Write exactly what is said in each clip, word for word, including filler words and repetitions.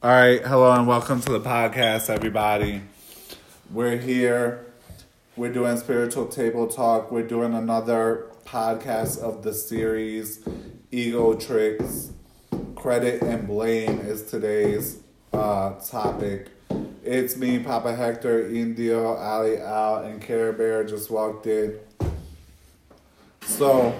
All right, hello and welcome to the podcast, everybody. We're here. We're doing Spiritual Table Talk. We're doing another podcast of the series, Ego Tricks. Credit and blame is today's uh, topic. It's me, Papa Hector, Indio, Ali Al, and Care Bear just walked in. So,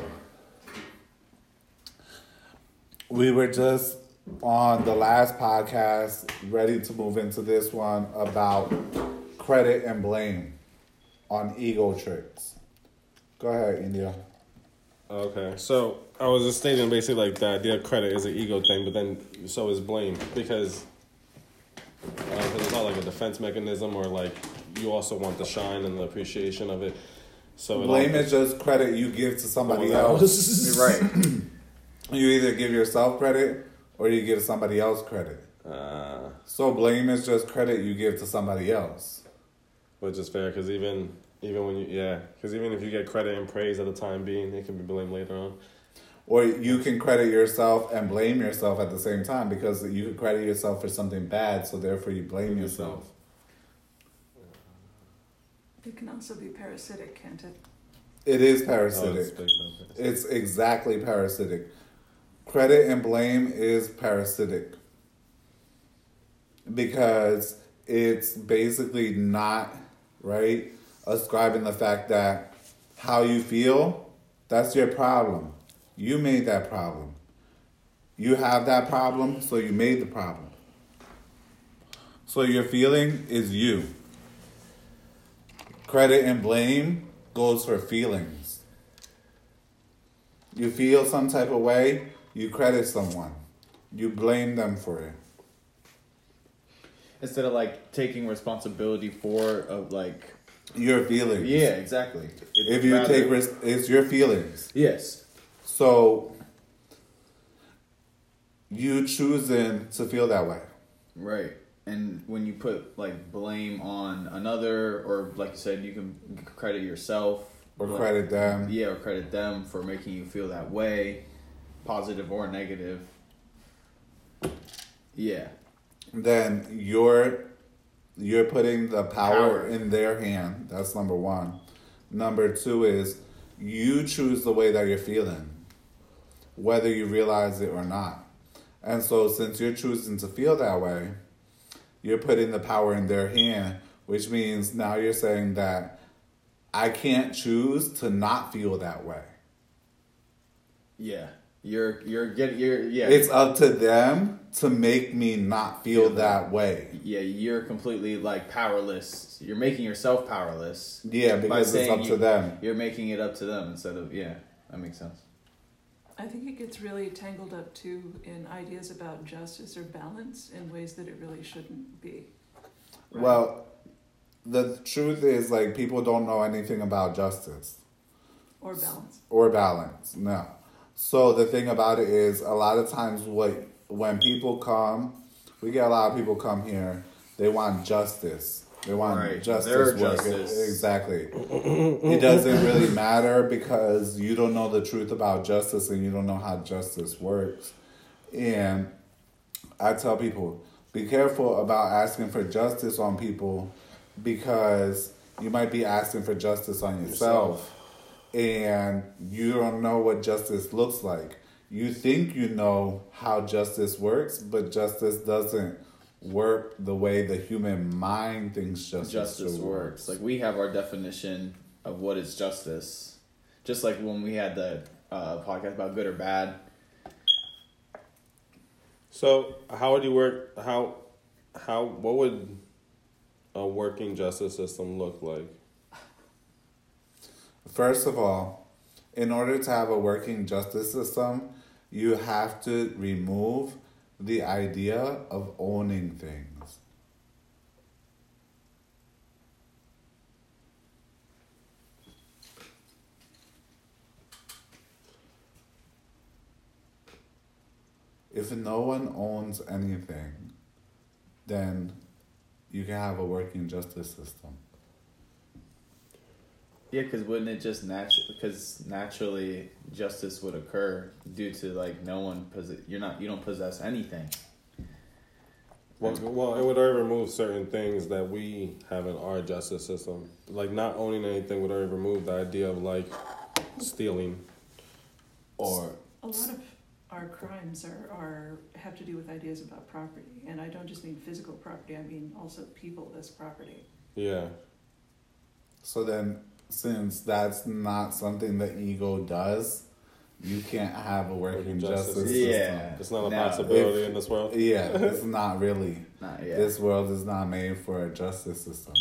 we were just on the last podcast, ready to move into this one about credit and blame on ego tricks. Go ahead, India. Okay, so I was just stating basically like the idea of credit is an ego thing, but then so is blame because uh, 'cause it's not like a defense mechanism or like you also want the shine and the appreciation of it. So blame is just credit you give to somebody else. You're right. You either give yourself credit or you give somebody else credit. Uh, so blame is just credit you give to somebody else. which is fair because even even when you yeah because even if you get credit and praise at the time being, it can be blamed later on. Or you can credit yourself and blame yourself at the same time because you can credit yourself for something bad, so therefore you blame yourself. It can also be parasitic, can't it? It is Oh, parasitic. it's big, no, It's exactly parasitic. Credit and blame is parasitic because it's basically not, right, ascribing the fact that how you feel, that's your problem. You made that problem. You have that problem, so you made the problem. So your feeling is you. Credit and blame goes for feelings. You feel some type of way, you credit someone. You blame them for it. Instead of like taking responsibility for of like Your feelings. yeah, exactly. It's If you rather- take risk, it's your feelings. yes, So you choosing to feel that way. right. And when you put like blame on another, or like you said, you can credit yourself Or like- credit them. Yeah, or credit them for making you feel that way, positive or negative. Yeah. Then you're you're putting the power, Power. in their hand. That's number one. Number two is you choose the way that you're feeling, whether you realize it or not. And so since you're choosing to feel that way, you're putting the power in their hand, which means now you're saying that I can't choose to not feel that way. Yeah. You're you're getting you're yeah. It's up to them to make me not feel that way. yeah, you're completely like powerless. You're making yourself powerless. Yeah, by because it's saying up you- to them. You're making it up to them instead of yeah. That makes sense. I think it gets really tangled up too in ideas about justice or balance in ways that it really shouldn't be. Right? Well, the truth is, like, people don't know anything about justice Or balance. or balance. No. So the thing about it is, a lot of times, what when people come, we get a lot of people come here. They want justice. They want Right. justice Their work. justice. Exactly. It doesn't really matter because you don't know the truth about justice and you don't know how justice works. And I tell people, be careful about asking for justice on people because you might be asking for justice on yourself. And you don't know what justice looks like. You think you know how justice works, but justice doesn't work the way the human mind thinks justice, Justice should works. Like we have our definition of what is justice. Just like when we had the uh, podcast about good or bad. So how would you work? How how what would a working justice system look like? First of all, in order to have a working justice system, you have to remove the idea of owning things. If no one owns anything, then you can have a working justice system. Yeah, because wouldn't it just naturally? Because naturally, justice would occur due to like no one possess. You're not. You don't possess anything. Well, well, it would already remove certain things that we have in our justice system. Like not owning anything would already remove the idea of like stealing or A lot of our crimes are, are have to do with ideas about property, and I don't just mean physical property. I mean also people as property. yeah. So then, since that's not something that ego does, you can't have a working Justice. justice Yeah. It's not a No, possibility if- in this world. system. Yeah, it's not really. Not yet. This world is not made for a justice system.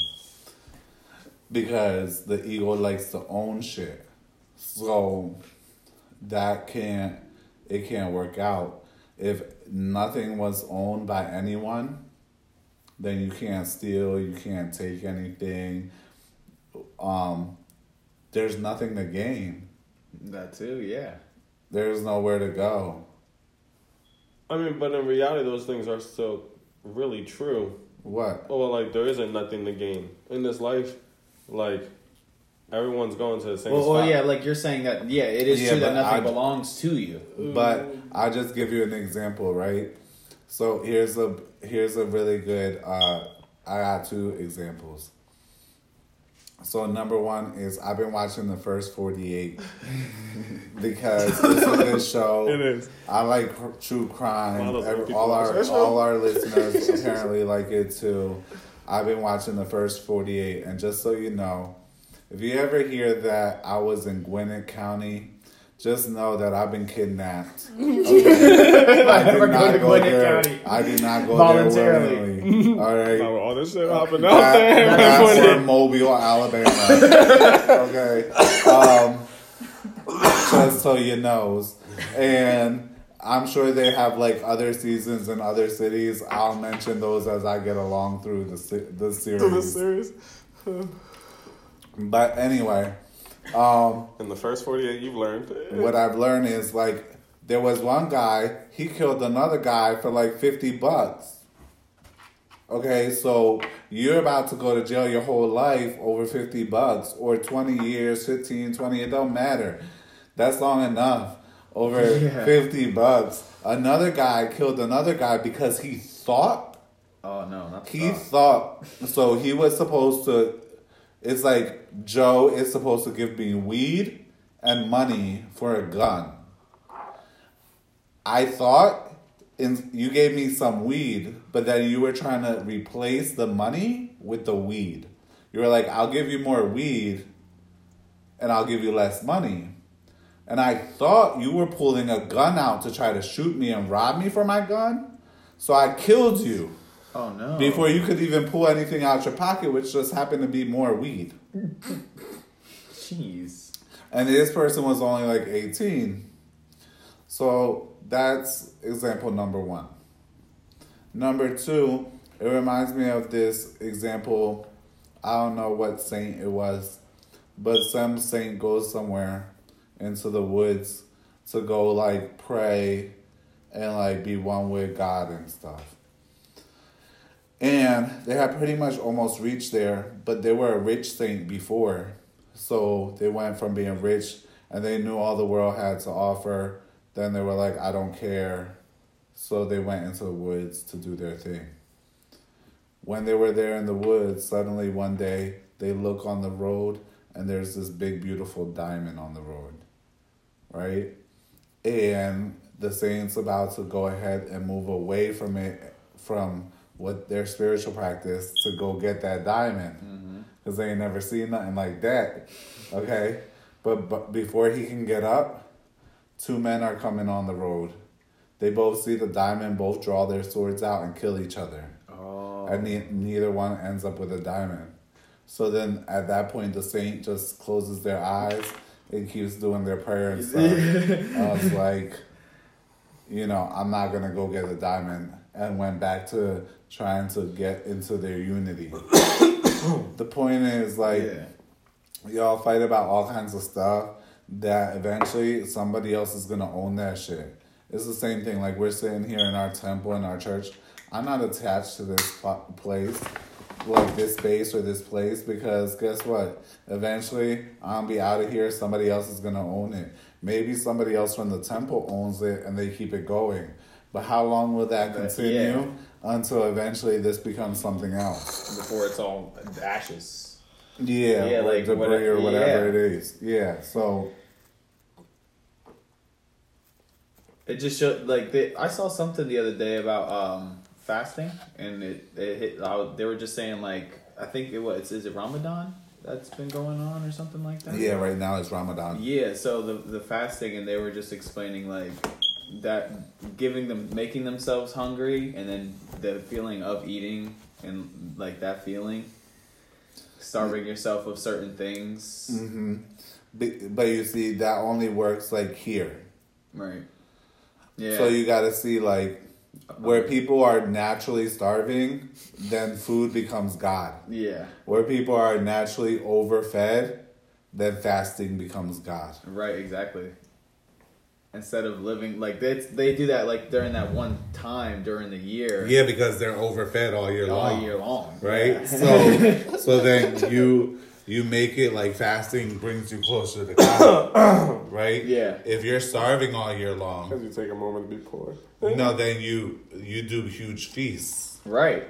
Because the ego likes to own shit. So that can't, it can't work out. If nothing was owned by anyone, then you can't steal, you can't take anything. Um, there's nothing to gain. That too, yeah. There's nowhere to go. I mean, but in reality, those things are still really true. What? Oh, well, like there isn't nothing to gain in this life. Like everyone's going to the same Well, spot. well, yeah, like you're saying that, yeah, it is Yeah, true that but nothing I- belongs to you. But I'll just give you an example, right? So here's a here's a really good. Uh, I got two examples. So number one is I've been watching the first forty-eight because it's a good show. It is. I like cr- true crime. Wow, those Every- people all watch our that show. all our listeners apparently like it too. I've been watching the first forty-eight, and just so you know, if you ever hear that I was in Gwinnett County, just know that I've been kidnapped. Okay? I ever did go not to go Gwinnett there. County I did not go voluntarily. there willingly. All right. Now, all this shit hopping That- out there. that's from Mobile, Alabama. Okay. Um, just so you knows. And I'm sure they have like other seasons in other cities. I'll mention those as I get along through the se- the series. To the series. But anyway, um, In the first forty-eight, you've learned. what I've learned is like there was one guy, he killed another guy for like fifty bucks. Okay, so you're about to go to jail your whole life over fifty bucks or twenty years, fifteen, twenty, it don't matter. That's long enough. Over Yeah. fifty bucks. Another guy killed another guy because he thought, Oh, no, not the he thought. thought, so he was supposed to, it's like Joe is supposed to give me weed and money for a gun. I thought in, you gave me some weed, but then you were trying to replace the money with the weed. You were like, I'll give you more weed and I'll give you less money. And I thought you were pulling a gun out to try to shoot me and rob me for my gun. So I killed you Oh, no. before you could even pull anything out your pocket, which just happened to be more weed. Jeez. And this person was only like eighteen. So that's example number one. Number two, it reminds me of this example. I don't know what saint it was, but some saint goes somewhere into the woods to go like pray and like be one with God and stuff. And they had pretty much almost reached there, but they were a rich saint before. So they went from being rich and they knew all the world had to offer. Then they were like, I don't care. So they went into the woods to do their thing. When they were there in the woods, suddenly one day they look on the road and there's this big, beautiful diamond on the road, right? And the saint's about to go ahead and move away from it, from what their spiritual practice, to go get that diamond. Because they ain't never seen nothing like that, okay? But, but before he can get up, two men are coming on the road. They both see the diamond, both draw their swords out and kill each other. Oh. And ne- neither one ends up with a diamond. So then at that point, the saint just closes their eyes and keeps doing their prayer and stuff. I was like, you know, I'm not going to go get a diamond. And went back to trying to get into their unity. The point is, like, Yeah. y'all fight about all kinds of stuff that eventually somebody else is going to own that shit. It's the same thing. Like, we're sitting here in our temple, in our church. I'm not attached to this pl- place, like this space or this place, because guess what? Eventually, I'll be out of here. Somebody else is going to own it. Maybe somebody else from the temple owns it and they keep it going. But how long will that But, continue? yeah. until eventually this becomes something else. Before it's all ashes. Yeah, Yeah, or like debris what- or whatever yeah. it is. Yeah, so It just showed like they, I saw something the other day about um, fasting, and it, it hit. I, was- they were just saying like I think it was is it Ramadan that's been going on or something like that. yeah, right now it's Ramadan. Yeah. So the the fasting, and they were just explaining like that, giving them making themselves hungry, and then the feeling of eating and like that feeling, starving yourself of certain things. Mm-hmm. But, but you see, that only works like here. Right. Yeah. So you got to see like where people are naturally starving, then food becomes God. Yeah. Where people are naturally overfed, then fasting becomes God. Right, exactly. Instead of living like they they do that like during that one time during the year, Yeah, because they're overfed all year all long. year long, Right? Yeah. So so then you you make it like fasting brings you closer to God. Right? Yeah. If you're starving all year long, Because you take a moment to be poor. no, then you you do huge feasts. Right.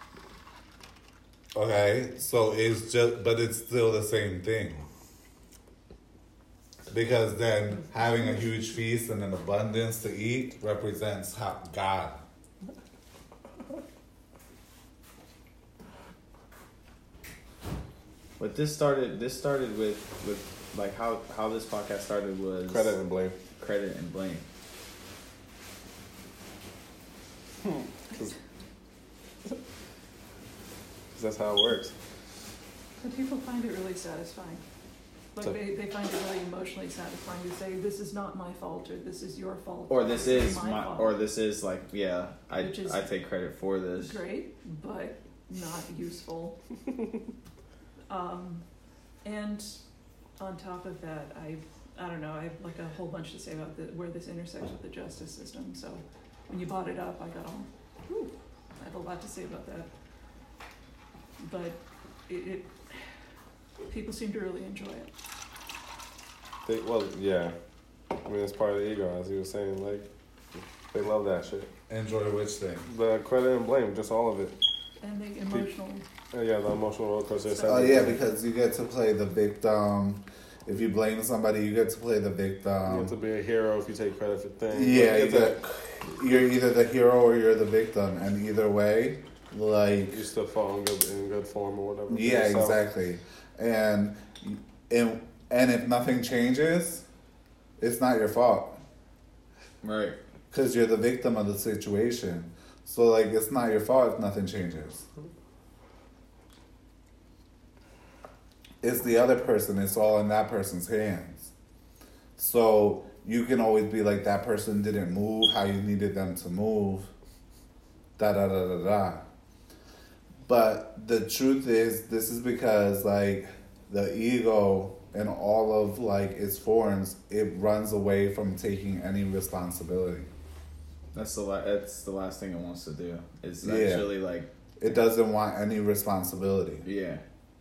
Okay? So it's just but it's still the same thing. Because then having a huge feast and an abundance to eat represents how God. But this started this started with with like how how this podcast started was Credit and blame. credit and blame. Because that's how it works. But people find it really satisfying. Like So- they, they find it really emotionally satisfying to say, this is not my fault, or this is your fault. Or this is my, my fault. or this is like yeah, I Which is- I take credit for this. Great, but not useful. um, and on top of that, I I don't know, I have like a whole bunch to say about the, where this intersects with the justice system. So when you brought it up, I got all, whew, I have a lot to say about that. But it, it people seem to really enjoy it. They, well, yeah. I mean, it's part of the ego, as you were saying. Like, they love that shit. Enjoy which thing? The credit and blame, just all of it. And the emotional. Uh, yeah, the emotional roller coaster. Oh yeah, because you get to play the victim. If you blame somebody, you get to play the you victim. get to be a hero if you take credit for things. Yeah, you you get get, you're either the hero or you're the victim, and either way, like to, you still fall in good, in good form or whatever. yeah, So, exactly. And and and if nothing changes, it's not your fault Right. because you're the victim of the situation. So like, it's not your fault if nothing changes. It's the other person. It's all in that person's hands. So you can always be like, that person didn't move how you needed them to move. Da da da da da. But the truth is, this is because like the ego and all of like its forms, it runs away from taking any responsibility. That's the la- that's the last thing it wants to do. It's Yeah. actually like It doesn't want any responsibility. yeah.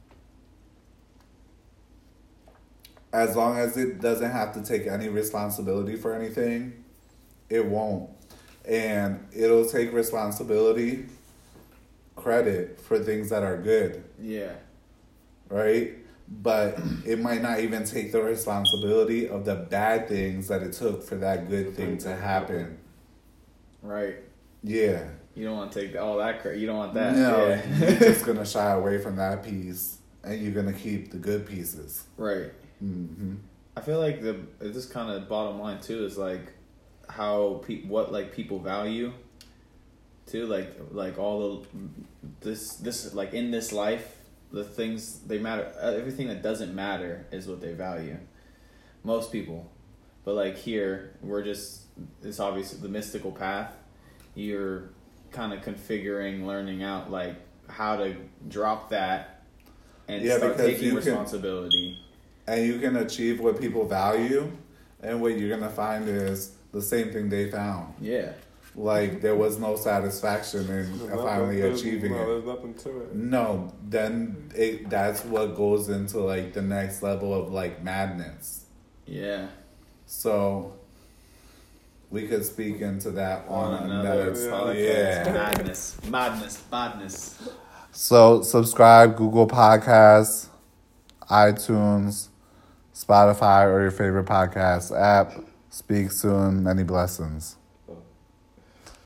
As long as it doesn't have to take any responsibility for anything, it won't. And it'll take responsibility, credit for things that are good, Yeah. right? But it might not even take the responsibility of the bad things that it took for that good thing to happen. Right. Yeah. You don't want to take all that credit. You don't want that. No, Yeah. you're just going to shy away from that piece and you're going to keep the good pieces. Right. hmm I feel like the this kind of bottom line too is like how pe- what like people value too, like like all the this this like in this life, the things they matter, everything that doesn't matter is what they value. Most people. But like here, we're just it's obviously the mystical path. You're kind of configuring, learning out like how to drop that and Yeah, start because taking you can- responsibility. And you can achieve what people value, and what you're going to find is the same thing they found. Yeah. Like, there was no satisfaction in There's finally nothing- there's- achieving no, it. there's nothing to it. No, then it, that's what goes into, like, the next level of, like, madness. Yeah. So, we could speak into that on, on another. another podcast. Yeah. Madness, madness, madness. So subscribe, Google Podcasts, iTunes, Spotify, or your favorite podcast app. Speak soon. Many blessings.